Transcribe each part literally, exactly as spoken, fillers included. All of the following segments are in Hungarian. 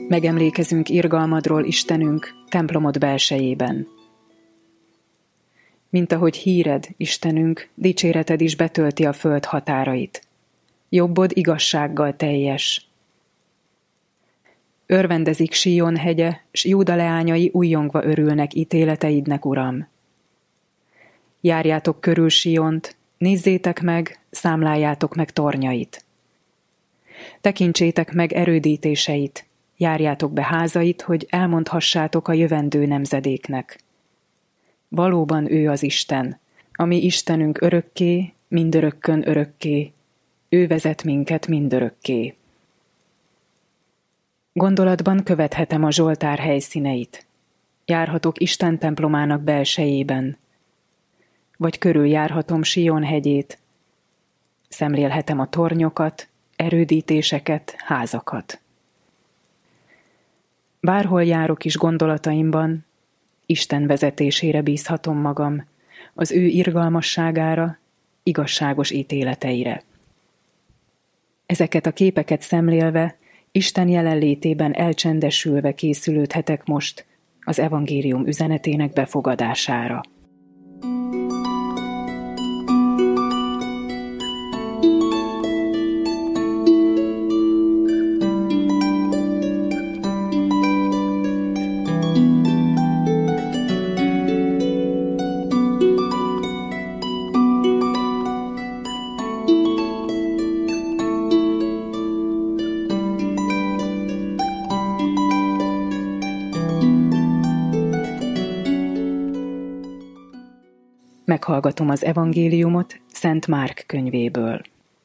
Megemlékezünk irgalmadról, Istenünk, templomod belsejében. Mint ahogy híred, Istenünk, dicséreted is betölti a föld határait. Jobbod igazsággal teljes. Örvendezik Sion hegye, s Júda leányai újjongva örülnek ítéleteidnek, Uram. Járjátok körül Siont, nézzétek meg, számláljátok meg tornyait. Tekintsétek meg erődítéseit, járjátok be házait, hogy elmondhassátok a jövendő nemzedéknek. Valóban ő az Isten, ami Istenünk örökké, mindörökkön örökké, ő vezet minket mindörökké. Gondolatban követhetem a Zsoltár helyszíneit. Járhatok Isten templomának belsejében, vagy körüljárhatom Sion hegyét. Szemlélhetem a tornyokat, erődítéseket, házakat. Bárhol járok is gondolataimban, Isten vezetésére bízhatom magam, az ő irgalmasságára, igazságos ítéleteire. Ezeket a képeket szemlélve, Isten jelenlétében elcsendesülve készülődhetek most az evangélium üzenetének befogadására. Meghallgatom az evangéliumot Szent Márk könyvéből.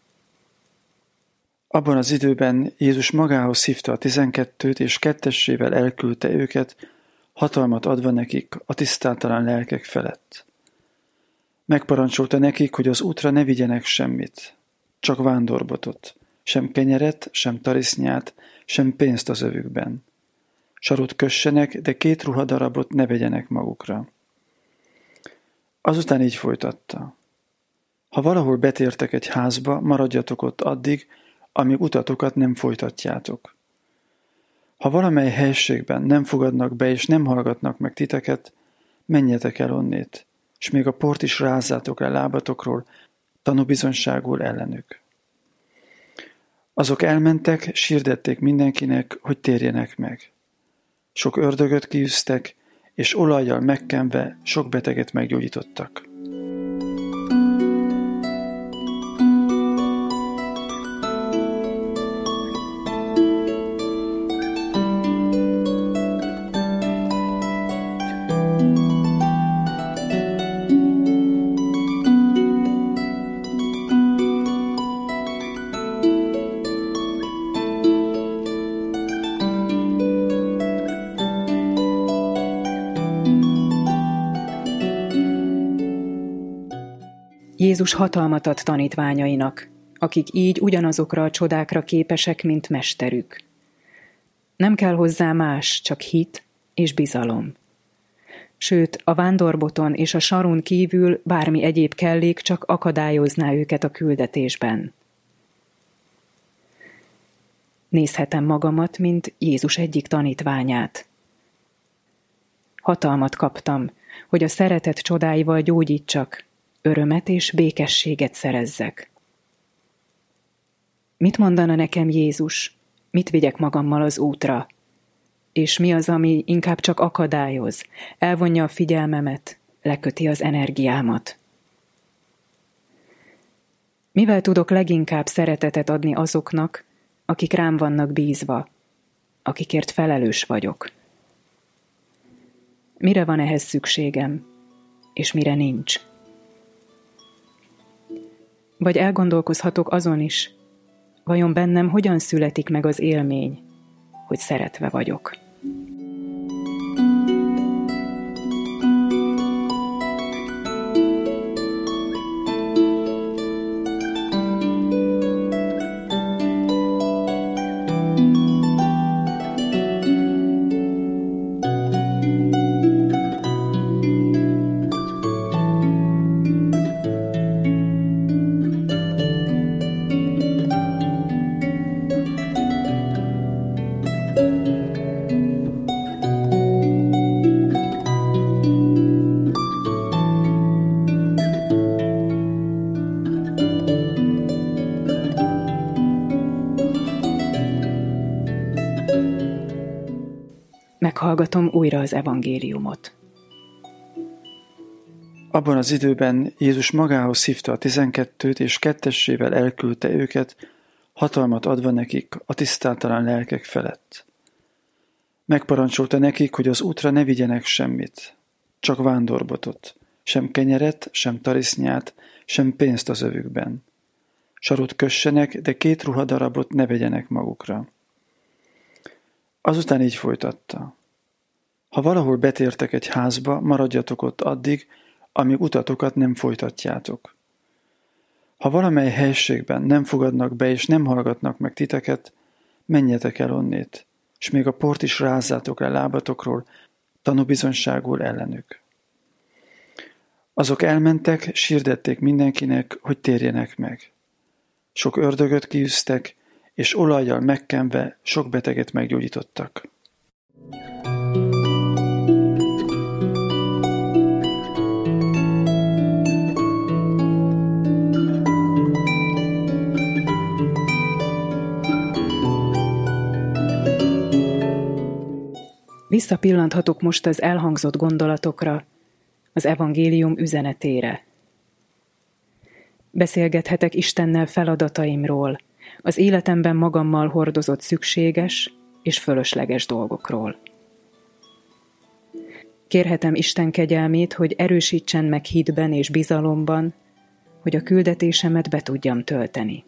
Abban az időben Jézus magához hívta a tizenkettőt, és kettessével elküldte őket, hatalmat adva nekik a tisztátalan lelkek felett. Megparancsolta nekik, hogy az útra ne vigyenek semmit, csak vándorbotot, sem kenyeret, sem tarisznyát, sem pénzt az övükben. Sarut kössenek, de két ruhadarabot ne vegyenek magukra. Azután így folytatta. Ha valahol betértek egy házba, maradjatok ott addig, amíg utatokat nem folytatjátok. Ha valamely helységben nem fogadnak be és nem hallgatnak meg titeket, menjetek el onnét, és még a port is rázzátok el lábatokról, tanúbizonyságul ellenük. Azok elmentek, s hirdették mindenkinek, hogy térjenek meg. Sok ördögöt kiűztek, és olajjal megkenve sok beteget meggyógyítottak. Jézus hatalmat ad tanítványainak, akik így ugyanazokra a csodákra képesek, mint mesterük. Nem kell hozzá más, csak hit és bizalom. Sőt, a vándorboton és a sarun kívül bármi egyéb kellék csak akadályozná őket a küldetésben. Nézhetem magamat, mint Jézus egyik tanítványát. Hatalmat kaptam, hogy a szeretet csodáival gyógyítsak, örömet és békességet szerezzek. Mit mondana nekem Jézus? Mit vigyek magammal az útra? És mi az, ami inkább csak akadályoz, elvonja a figyelmemet, leköti az energiámat? Mivel tudok leginkább szeretetet adni azoknak, akik rám vannak bízva, akikért felelős vagyok? Mire van ehhez szükségem, és mire nincs? Vagy elgondolkozhatok azon is, vajon bennem hogyan születik meg az élmény, hogy szeretve vagyok. Meghallgatom újra az evangéliumot. Abban az időben Jézus magához hívta a tizenkettőt, és kettessével elküldte őket, hatalmat adva nekik a tisztátalan lelkek felett. Megparancsolta nekik, hogy az útra ne vigyenek semmit, csak vándorbotot, sem kenyeret, sem tarisznyát, sem pénzt az övükben. Sarut kössenek, de két ruhadarabot ne vegyenek magukra. Azután így folytatta. Ha valahol betértek egy házba, maradjatok ott addig, amíg utatokat nem folytatjátok. Ha valamely helységben nem fogadnak be és nem hallgatnak meg titeket, menjetek el onnét, és még a port is rázzátok el lábatokról, tanúbizonyságul ellenük. Azok elmentek, s hirdették mindenkinek, hogy térjenek meg. Sok ördögöt kiűztek, és olajjal megkenve sok beteget meggyógyítottak. Visszapillanthatok most az elhangzott gondolatokra, az evangélium üzenetére. Beszélgethetek Istennel feladataimról, az életemben magammal hordozott szükséges és fölösleges dolgokról. Kérhetem Isten kegyelmét, hogy erősítsen meg hitben és bizalomban, hogy a küldetésemet be tudjam tölteni.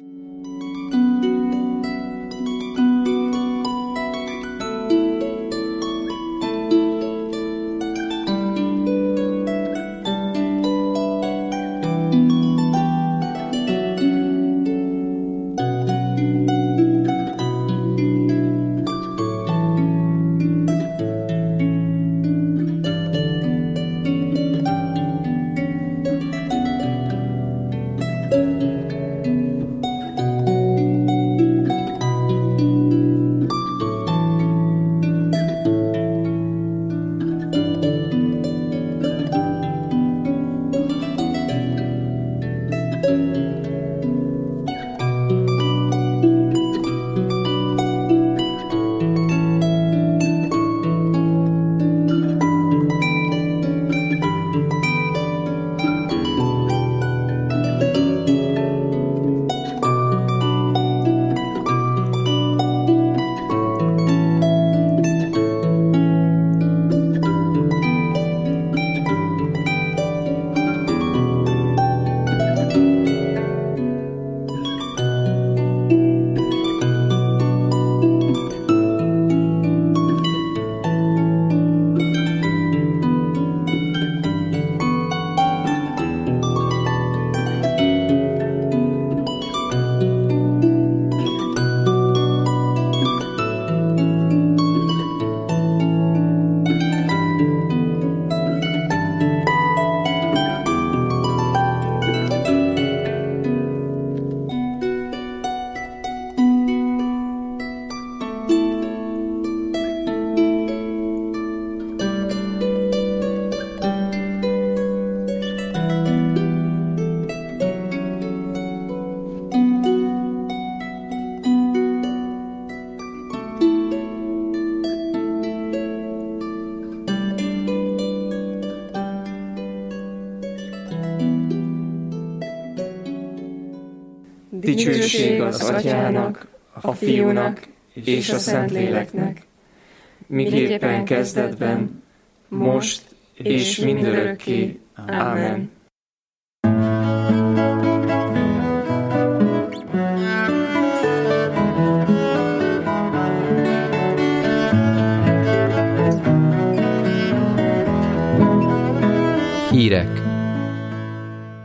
Dicsőség az Atyának, a Fiúnak és a Szentléleknek, miképpen kezdetben, most és mindörökké. Ámen. Hírek.